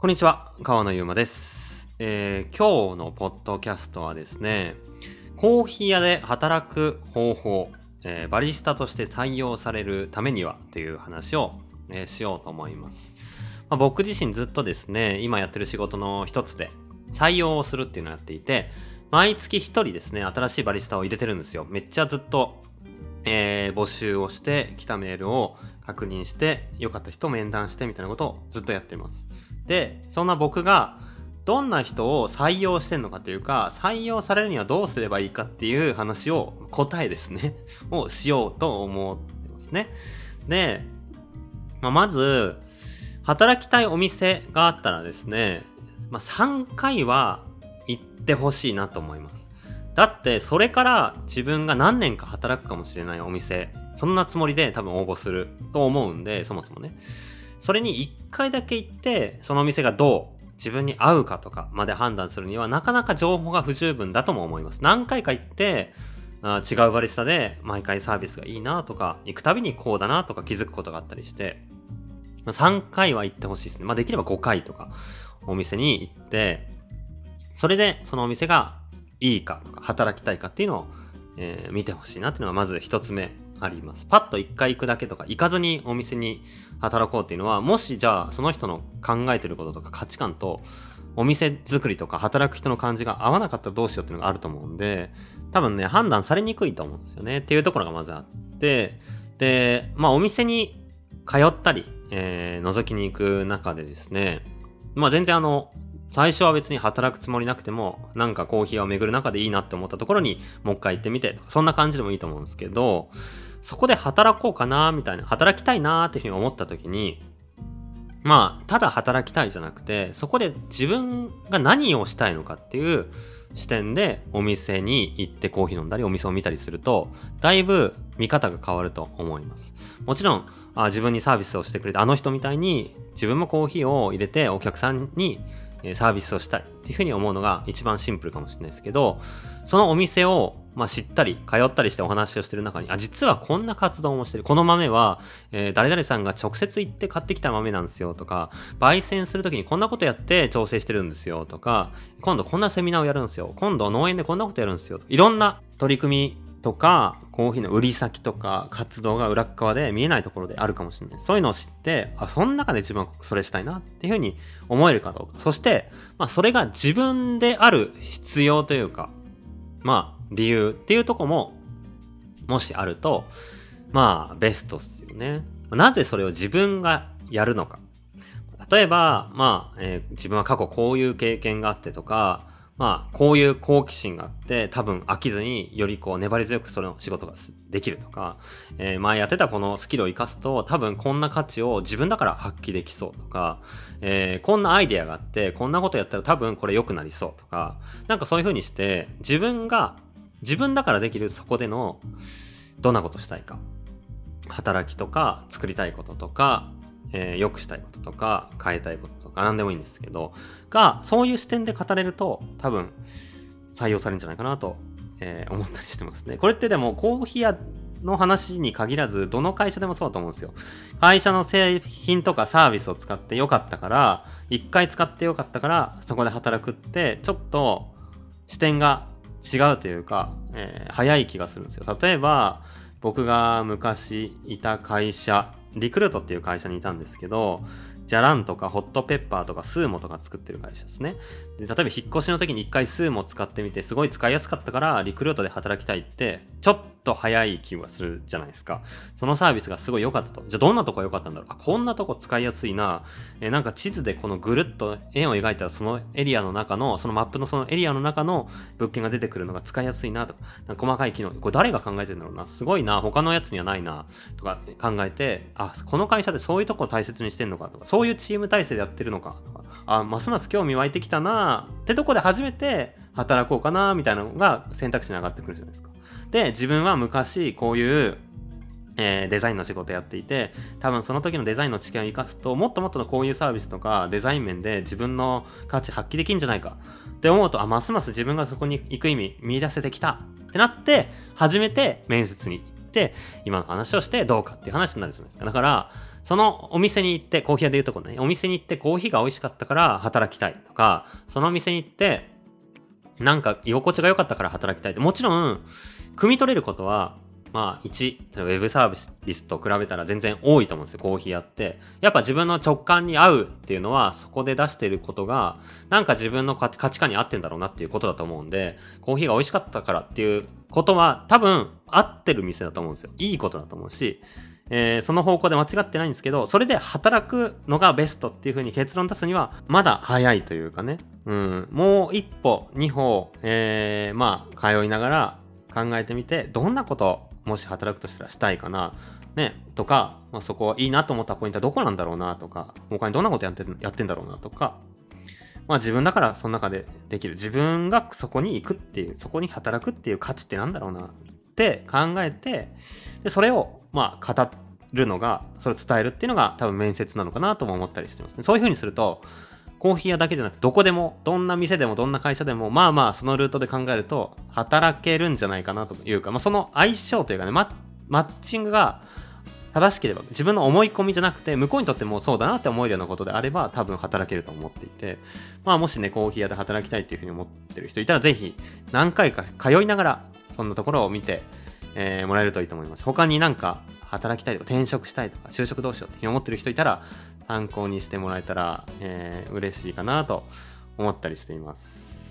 こんにちは、川野ゆうまです。今日のポッドキャストはですね、コーヒー屋で働く方法、バリスタとして採用されるためにはという話を、しようと思います。僕自身ずっとですね、今やってる仕事の一つで採用をするっていうのをやっていて、毎月一人ですね、新しいバリスタを入れてるんですよ。めっちゃずっと、募集をして来たメールを確認して、良かった人を面談してみたいなことをずっとやっています。で、そんな僕がどんな人を採用してんのかというか、採用されるにはどうすればいいかっていう話を、答えですねをしようと思ってますね。で、まず働きたいお店があったらですね、3回は行ってほしいなと思います。だってそれから自分が何年か働くかもしれないお店、そんなつもりで多分応募すると思うんで、そもそもね、それに1回だけ行って、そのお店がどう自分に合うかとかまで判断するにはなかなか情報が不十分だとも思います。何回か行って違うバリスタで毎回サービスがいいなとか、行くたびにこうだなとか気づくことがあったりして、3回は行ってほしいですね。できれば5回とかお店に行って、それでそのお店がいいかとか働きたいかっていうのを、見てほしいなっていうのがまず一つ目あります。パッと1回行くだけとか行かずにお店に働こうっていうのは、もしじゃあその人の考えてることとか価値観とお店作りとか働く人の感じが合わなかったらどうしようっていうのがあると思うんで、多分ね、判断されにくいと思うんですよねっていうところがまずあって、で、お店に通ったり、覗きに行く中でですね、全然最初は別に働くつもりなくても、なんかコーヒーを巡る中でいいなって思ったところにもう一回行ってみて、そんな感じでもいいと思うんですけど、そこで働こうかなみたいな、働きたいなっていうふうに思った時に、ただ働きたいじゃなくて、そこで自分が何をしたいのかっていう視点でお店に行ってコーヒー飲んだりお店を見たりすると、だいぶ見方が変わると思います。もちろん自分にサービスをしてくれたあの人みたいに自分もコーヒーを入れてお客さんにサービスをしたいっていうふうに思うのが一番シンプルかもしれないですけど、そのお店を知ったり通ったりしてお話をしてる中に、実はこんな活動もしてる、この豆は、誰々さんが直接行って買ってきた豆なんですよとか、焙煎するときにこんなことやって調整してるんですよとか、今度こんなセミナーをやるんですよ、今度農園でこんなことやるんですよ、いろんな取り組みとかコーヒーの売り先とか活動が裏側で見えないところであるかもしれない。そういうのを知って、その中で自分はそれしたいなっていうふうに思えるかどうか、そしてそれが自分である必要というか理由っていうとこももしあるとベストっすよね。なぜそれを自分がやるのか。例えば自分は過去こういう経験があってとか、こういう好奇心があって多分飽きずにより粘り強くその仕事ができるとか、前やってたこのスキルを生かすと多分こんな価値を自分だから発揮できそうとか、こんなアイデアがあってこんなことやったら多分これ良くなりそうとか、なんかそういう風にして自分だからできる、そこでのどんなことしたいか、働きとか作りたいこととか、良くしたいこととか変えたいこととか何でもいいんですけどそういう視点で語れると多分採用されるんじゃないかなと、思ったりしてますね。これってでもコーヒー屋の話に限らずどの会社でもそうだと思うんですよ。会社の製品とかサービスを使ってよかったから、一回使ってよかったからそこで働くってちょっと視点が違うというか、早い気がするんですよ。例えば僕が昔いた会社、リクルートっていう会社にいたんですけど、ジャランとかホットペッパーとかスーモとか作ってる会社ですね。で、例えば引っ越しの時に一回スーモ使ってみてすごい使いやすかったからリクルートで働きたいってちょっと早い気がするじゃないですか。そのサービスがすごい良かったと。じゃあどんなとこが良かったんだろう。こんなとこ使いやすいな。なんか地図でこのぐるっと円を描いたらそのエリアの中のそのマップのそのエリアの中の物件が出てくるのが使いやすいなとか、なんか細かい機能、これ誰が考えてるんだろうな、すごいな、他のやつにはないなとか考えて、この会社でそういうとこを大切にしてんのかとか、そういうチーム体制でやってるのかとか、ますます興味湧いてきたなってとこで初めて働こうかなみたいなのが選択肢に上がってくるじゃないですか。で、自分は昔こういうデザインの仕事やっていて、多分その時のデザインの知見を生かすともっともっとのこういうサービスとかデザイン面で自分の価値発揮できるんじゃないかって思うと、ますます自分がそこに行く意味見出せてきたってなって、初めて面接に行って今の話をしてどうかっていう話になるじゃないですか。だからそのお店に行って、コーヒー屋でいうところね、お店に行ってコーヒーが美味しかったから働きたいとか、そのお店に行ってなんか居心地が良かったから働きたいって、もちろん汲み取れることはまあ1、ウェブサービスと比べたら全然多いと思うんですよ。コーヒー屋ってやっぱ自分の直感に合うっていうのは、そこで出してることがなんか自分の価値観に合ってんだろうなっていうことだと思うんで、コーヒーが美味しかったからっていうことは多分合ってる店だと思うんですよ。いいことだと思うし、その方向で間違ってないんですけど、それで働くのがベストっていう風に結論出すにはまだ早いというかね、もう一歩二歩、まあ通いながら考えてみて、どんなこともし働くとしたらしたいかなねとか、まあ、そこいいなと思ったポイントはどこなんだろうなとか、他にどんなことやってんだろうなとか、まあ自分だからその中でできる、自分がそこに行くっていう、そこに働くっていう価値ってなんだろうなって考えて、でそれをまあ語るのが、それを伝えるっていうのが多分面接なのかなとも思ったりしてますね。そういう風にするとコーヒー屋だけじゃなくて、どこでも、どんな店でもどんな会社でも、まあまあそのルートで考えると働けるんじゃないかなというか、まあ、その相性というかね、マッチングが正しければ、自分の思い込みじゃなくて向こうにとってもそうだなって思えるようなことであれば多分働けると思っていて、まあもしねコーヒー屋で働きたいっていうふうに思ってる人いたら、ぜひ何回か通いながらそんなところを見て、もらえるといいと思います。他になんか働きたいとか転職したいとか就職どうしようって思ってる人いたら参考にしてもらえたら、嬉しいかなと思ったりしています。